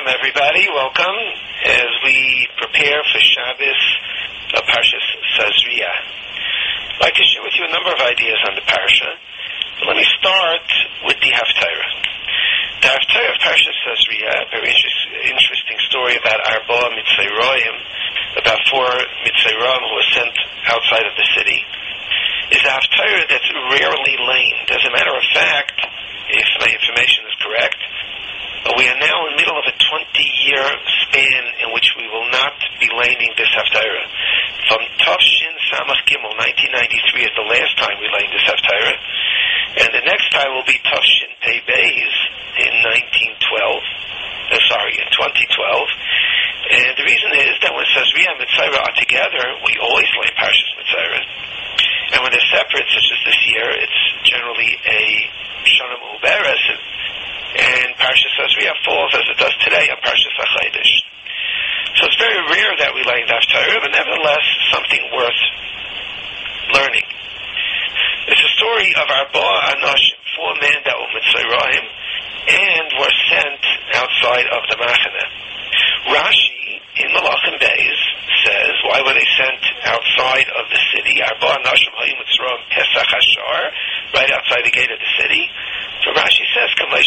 Shalom, everybody. Welcome as we prepare for Shabbos of Parshas Tazria. I'd like to share with you a number of ideas on the Parsha. But let me start with the Haftarah. The Haftarah of Parshas Tazria, a very interesting story about Arba Mitzrayim, about 4 Mitzrayim who were sent outside of the city, is a Haftarah that's rarely lamed. As a matter of fact, if my information is correct, we are now in the middle of a 20-year span in which we will not be laning this Haftarah. From Tafshin Samach Gimel, 1993 is the last time we laned this Haftarah, and the next time will be Tafshin Pei Beis in 2012. And the reason is that when Tazria and Mitzrayim are together, we always lane Parshas Mitzrayim. And when they're separate, such as this year, it's generally a Shana Uberes, and Parshas Tazria falls as it does today on Parshas HaChodesh. So it's very rare that we lay the Haftarah, but nevertheless something worth learning. It's a story of Arba Anoshim, 4 men that were Mitzrayim and were sent outside of the Machane. Rashi in Malachim Beis says, why were they sent outside of the city? Arba Anoshim Hayim Mitzrayim Pesach Hashar, right outside the gate of the city. So Rashi says,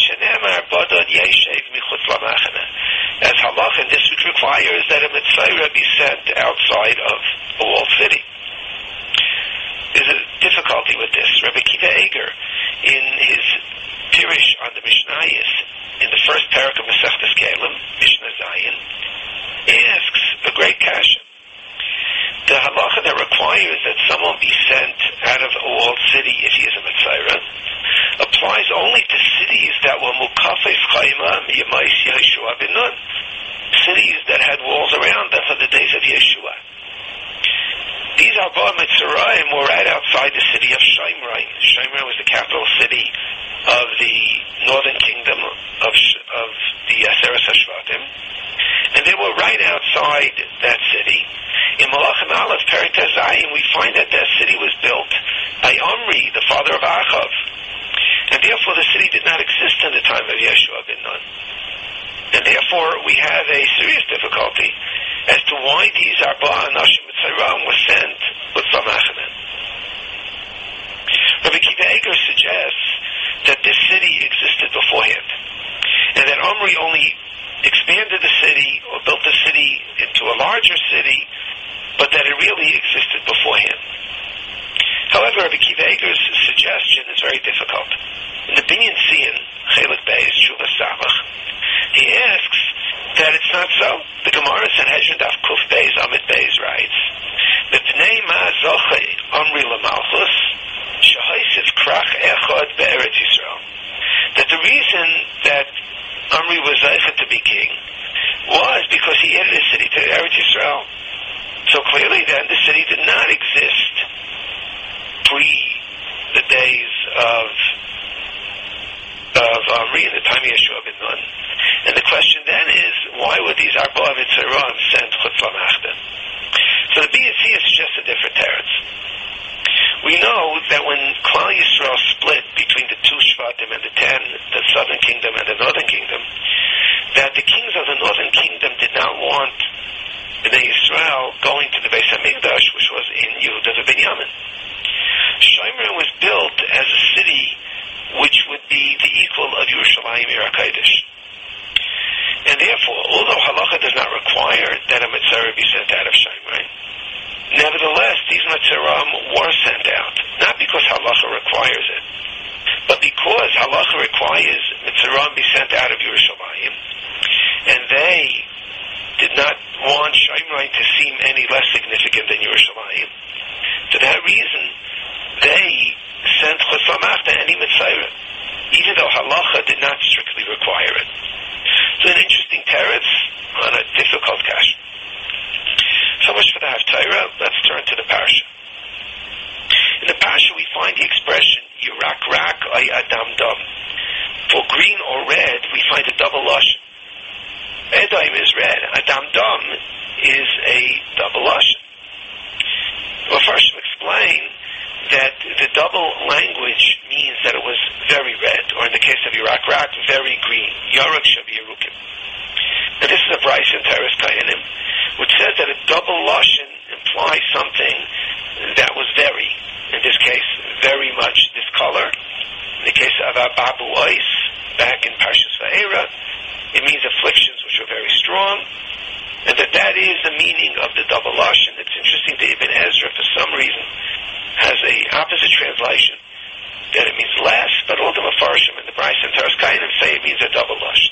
as halach, and this requires that a Mitzrayim be sent outside of a walled city. There's a difficulty with this. Rabbi Kiva Eger, in his Pirish on the Mishnayos, in the first parak of Masechtas Kelim, Mishnah Zayin, asks a great question. The halacha that requires that someone be sent out of a walled city if he is a Mitzrayim applies only to cities that were Mukafes Chayma Miyamais Yeshua ben Nun, cities that had walls around them for the days of Yeshua. These Arba Mitzrayim were right outside the city of Shomron. Shomron was the capital city of the northern kingdom of the Aseret HaShvatim, and they were right outside that city. In Malachim Aleph, Perek Tezayim, we find that that city was built by Omri, the father of Achav, and therefore the city did not exist in the time of Yeshua ben Nun. And therefore we have a serious difficulty as to why these Arba Anoshim Mitzrayim were sent with Lamachane. Rabbi Kiva Eger suggests that this city existed beforehand, and that Omri only expanded the city or built the city into a larger city, but that it really existed beforehand. However, Rabbi Kiva Eger's suggestion is very difficult. In the Binyan Tzion, Chelik Beis, Shuvah Samach, he asks that it's not so. The Gemara Sanhedrin Daf Kuf Beis Amid Beis writes, "Mipnei ma zochei Omri lemalchus shehoisif krach echad be'eretz Yisrael." That the reason that Omri was zeichet to be king was because he added a city to Eretz Yisrael. So clearly then the city did not exist pre the days of Omri in the time of Yeshua ben Nun. And the question then is, why were these Arba Mitzrayim sent Chutz Lamachne? So the BSC suggests a different teretz. We know that when Klal Yisrael split between the 2 Shvatim and the 10, the southern kingdom and the northern kingdom, that the kings of the northern kingdom did not want Bnei Yisrael going to the Beis HaMikdash, which was in Yehuda and Binyamin. Shomron was built as a city which would be the equal of Yerushalayim Ir HaKodesh. And therefore, although halacha does not require that a Mitzrayim be sent out of Shomron, nevertheless, these Mitzrayim were sent out, not because halacha requires it, but because halacha requires Mitzrayim be sent out of Yerushalayim, and they did not want Shomron to seem any less significant than Yerushalayim. For that reason, they sent Chutz Lamachne any Mitzrayim, even though halacha did not strictly require it. So an interesting teretz on a difficult question. So much for the Haftarah. Let's turn to the Parsha. In the Parsha we find the expression Yirak Rak Ay Adam Dam. For green or red we find a double lashon. Edom is red. Adam Dam is a double lashon. Well, first we'll explain that the double language means that it was very red, or in the case of Yirak Rak, very green. Yaruk Shavi Yerukim. And this is a Bryce in Teres Kayanim, which says that a double lashon implies something that was very, in this case, very much this color. In the case of Ababu Ois, back in Parshas Va'era, it means afflictions which are very strong, and that is the meaning of the double lashon. It's interesting that Ibn Ezra, for some reason, has a opposite translation, that it means less, but all the Mefarshim and the Bryce and Teres Kayanim say it means a double lashon.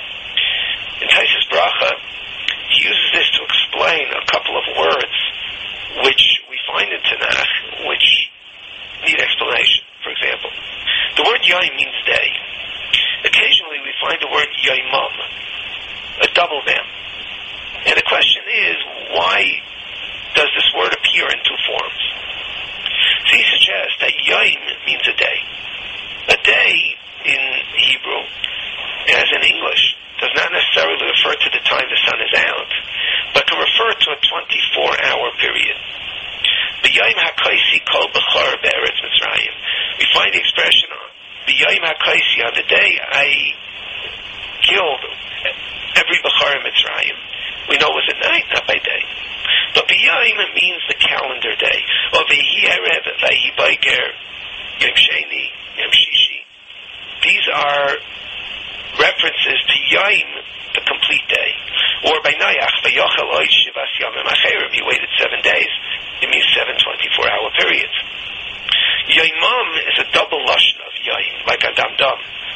In Taisus Bracha, he uses this to explain a couple of words which we find in Tanakh, which need explanation. For example, the word Yom means day. Occasionally we find the word Yomam, a double dam. And the question is, why does this word appear in two forms? So he suggests that Yom means a day. A day in Hebrew, as in English, does not necessarily refer to the time the sun is out, but can refer to a 24-hour period. B'yayim ha'kaisi kol b'char be'eretz Mitzrayim. We find the expression on B'yayim ha'kaisi, on the day I killed every b'char in Mitzrayim. We know it was at night, not by day. But B'yayim means the calendar day. Or V'hi erev, V'hi baiker, Yom Sheni, Yom Shishi. These are references to Yom, the complete day. Or by Nayach, V'yochel ois shivas yamim acherim, he waited 7 days. It means 7 24-hour periods. Yomam is a double lashon of Yom, like a dam-dam.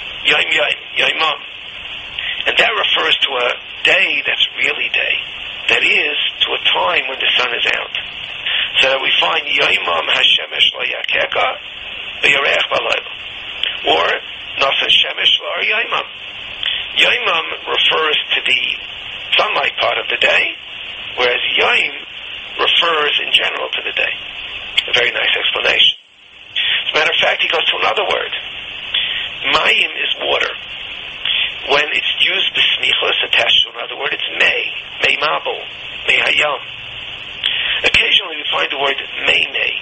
Yomam. And that refers to a day that's really day. That is, to a time when the sun is out. So that we find Yomam hashemesh lo yakeka, v'yareach b'layla. Or, Nasan shemesh lo Yomam. Yomam refers to the sunlight part of the day, whereas Yom refers in general to the day. A very nice explanation. As a matter of fact, he goes to another word. Mayim is water. When it's used b'smichos, attached to another word, it's mei mabel, mei hayam. Occasionally we find the word mei.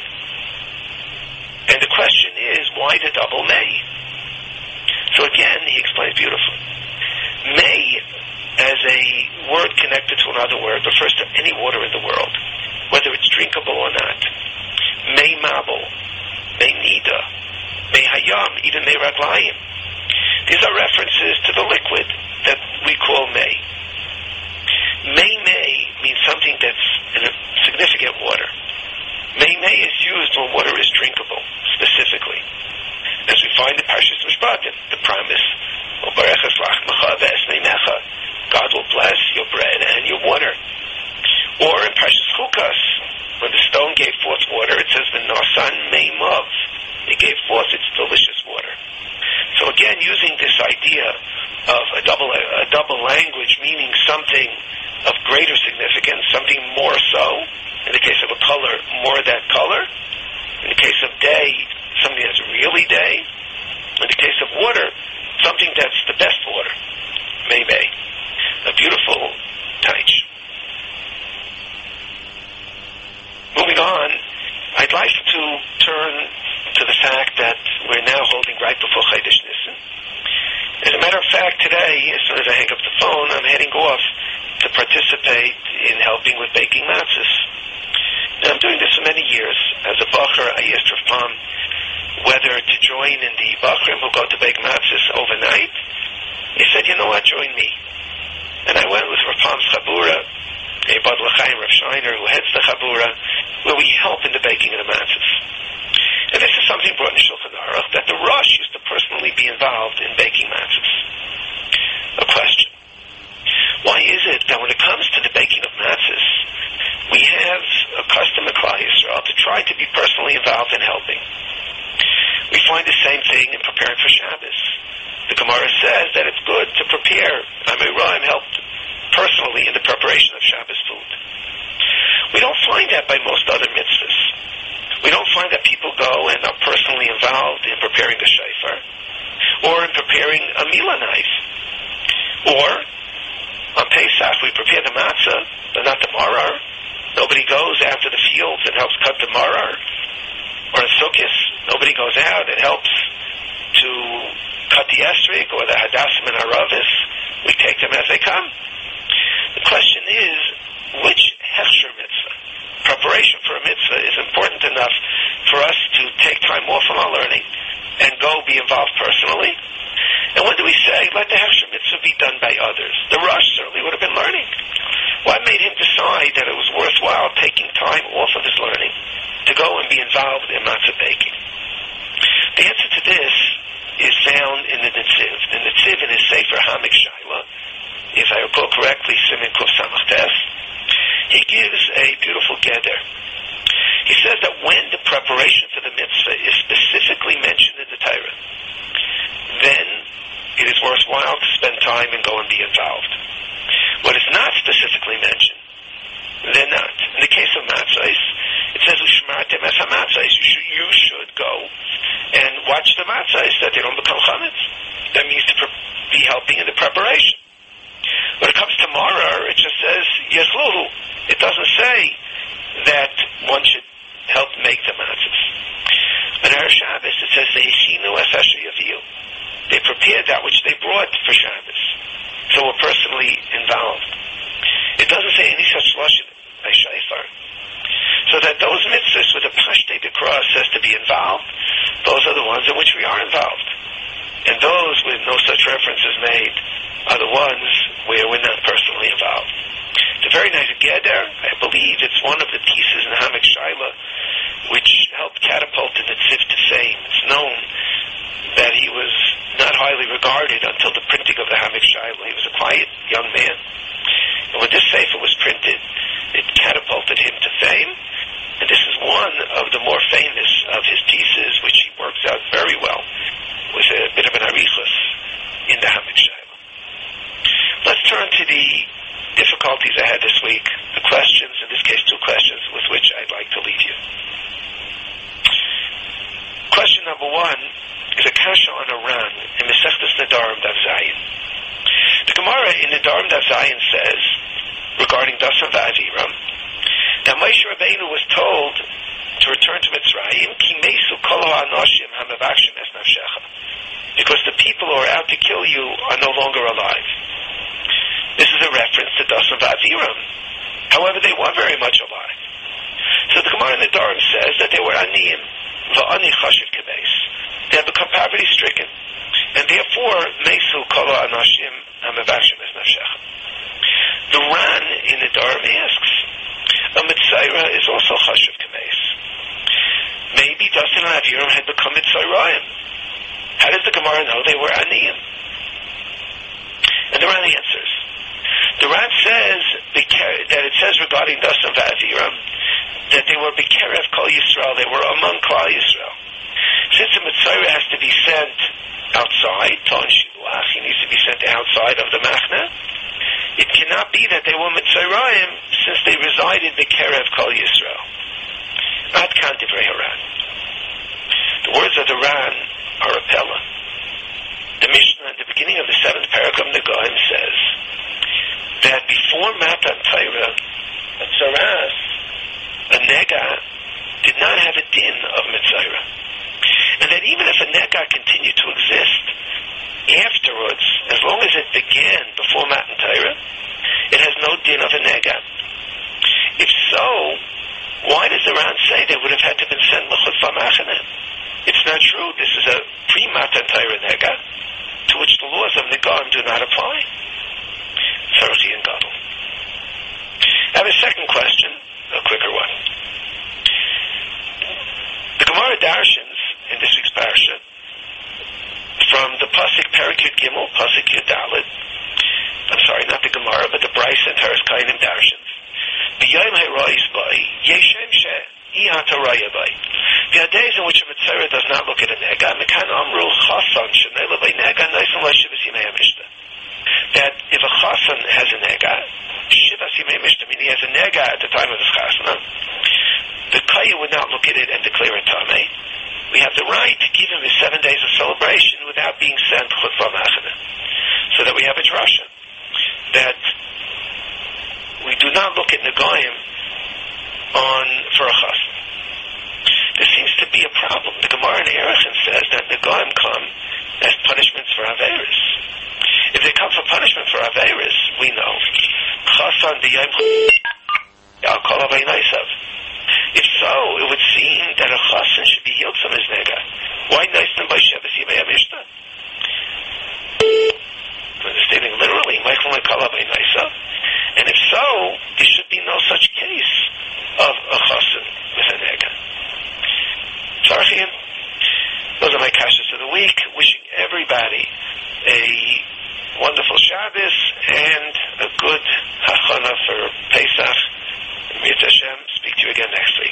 And the question is, why the double mei? So again, he explains beautifully. Mei, as a word connected to another word, refers to any water in the world, whether it's drinkable or not. Mei mabel, mei nida, mei hayam, even mei raglayim. These are references to the liquid that we call mei. Mei means something that's in a significant water. Mei is used when water is drinkable, specifically. As we find in Parshas Mishpatim, the promise, God will bless your bread and your water. Or in Parshas Chukas, when the stone gave forth water, it says, V'nosan meimav. It gave forth its delicious water. So again, using this idea of a double language, meaning something of greater significance, something more so. In the case of a color, more that color. In the case of day, something that's really day. In the case of water, something that's the best water. Mei. A beautiful taich. Moving on, I'd like to turn to the fact that we're now holding right before Chodesh Nisan. As a matter of fact, today, as soon as I hang up the phone, I'm heading off to participate in helping with baking matzahs. And I'm doing this for many years. As a bacher, I asked Rav Pam whether to join in the bachrim who go to bake matzahs overnight. He said, you know what, join me. And I went with Rav Pam's Chabura, Eibad L'chaim Rav Shiner, who heads the Chabura, where we help in the baking of the matzahs. And this is something brought in Shulchan Aruch, that the Rosh used to personally be involved in baking matzahs. A question. Why is it that when it comes to the baking of matzahs, we have a custom in Klal Yisrael to try to be personally involved in helping? We find the same thing in preparing for Shabbos. The Gemara says that it's good to prepare. I'm helped personally in the preparation of Shabbos food. We don't find that by most other mitzvahs. We don't find that people go and are personally involved in preparing the shofar, or in preparing a milah knife, or on Pesach we prepare the matzah, but not the maror. Nobody goes out to the fields and helps cut the maror. Or in Sukkot, nobody goes out and helps to cut the esrog or the hadassim and haravis. We take them as they come. is, which hechsher mitzvah, preparation for a mitzvah, is important enough for us to take time off from our learning and go be involved personally? And when do we say, let the hechsher mitzvah be done by others? The Rosh certainly would have been learning. What made him decide that it was worthwhile taking time off of his learning to go and be involved in matzah baking? The answer to this is found in the Netziv. The Netziv in his Sefer Hamik Shaila, if I recall correctly, Simin Kuf Samach Tes, he gives a beautiful geder. He says that when the preparation for the mitzvah is specifically mentioned in the Torah, then it is worthwhile to spend time and go and be involved. What is not specifically mentioned, then not. In the case of matzahs, it says, Ushmartem es ha-matzahs. You should go and watch the matzahs that they don't become chametz. That means to be helping in the preparation. When it comes to maror, it just says, Yechluhu. It doesn't say that one should help make the matzahs. On Erev Shabbos, it says, Yechinu es asher yaviu. They prepared that which they brought for Shabbos. So we're personally involved. It doesn't say any such lashon by shofar. So that those mitzvahs with the Pashtei the cross says to be involved, those are the ones in which we are involved. And those with no such references made are the ones where we're not personally involved. It's a very nice geder. I believe it's one of the pieces in Hamik Shaila which helped catapult the Netziv to fame. It's known that he was not highly regarded until the printing of the Hamik Shaila. He was a quiet young man. And when this sefer was printed, it catapulted him to fame. And this is one of the more famous of his pieces, which he works out very well, with a bit of an arichus in the Hamik Shaila. Let's turn to the difficulties I had this week, the questions, in this case 2 questions, with which I'd like to leave you. Question number 1 is a kasha on a ran in Masechtas Nedarim Daf Zayin. The Gemara in Nedarim Daf Zayin says, regarding Dasan V'Aviram, that Moshe Rabbeinu was told to return to Mitzrayim, Ki Mesu Kol HaAnoshim HaMevakshim Es Nafshecha, because the people who are out to kill you are no longer alive. This is a reference to Dasan V'Aviram. However, they were very much alive. So the Gemara in Nedarim says that they were Aniyim, V'Ani Chashiv Kebeis. They had become poverty-stricken, and therefore, Mesu Kol HaAnoshim HaMevakshim Es Nafshecha. The Ran in Nedarim asks, a Mitzayra is also Chashiv Kebeis. Maybe Dasan and Aviram had become Mitzrayim. How does the Gemara know they were Aniyim? And the Ran answers. The Ran says that it says regarding Dasan and Aviram that they were B'kerev Kol Yisrael. They were among Klal Yisrael. Since the Mitzayra has to be sent outside, Ton Shiluach, he needs to be sent outside of the Machna, it cannot be that they were Mitzrayim since they resided B'kerev Kol Yisrael. Ad kan divrei Haran. The words of the Ran are a pella. The Mishnah at the beginning of the 7th paragraph of Negoim says that before Matan Torah, a tzaras, a nega, did not have a din of Mitzayra. And that even if a nega continued to exist afterwards, as long as it began before Matan Torah, it has no din of a nega. If so, why does the Ran say they would have had to have been sent l'chutz l'machane? It's not true. This is a pre-Matan Torah nega, to which the laws of Negoim do not apply. Tzarchi and Gadol. I have a second question, a quicker one. The Gemara darshans in this week's parasha from the Pasuk Perikut Gimel, Pasuk Yud Dalet. I'm sorry, not the Gemara, but the Bryce and Teres Kainim darshans. B'yayim ha'rois bai, yeshem she'i ha'taraya bai. There are days in which a Mitzayra does not look at a nega. Mekan amru chasan shenela by nega naisan l'shivas yimei mishta. That if a chasan has a nega, shivas yimei mishta, meaning he has a nega at the time of his chasana, the kaya would not look at it and declare it tamei. We have the right to give him his 7 days of celebration without being sent chutz l'machane. So that we have a drasha that we do not look at Negoim for a chassan. There seems to be a problem. The Gemara in Erechim says that Negoim come as punishments for Averis. If they come for punishment for Averis, we know chassan on the Yom Al Kol Aveinaisav. If so, it would seem that a chassan should be healed from his nega. Why Naisnim by Shevis Yimei HaMishta? Understanding literally, Michael and Kol Aveinaisav. And if so, there should be no such case of a chassan with a nega. Tzarchim, those are my kashas of the week. Wishing everybody a wonderful Shabbos and a good hachana for Pesach. Mitzvah Hashem. Speak to you again next week.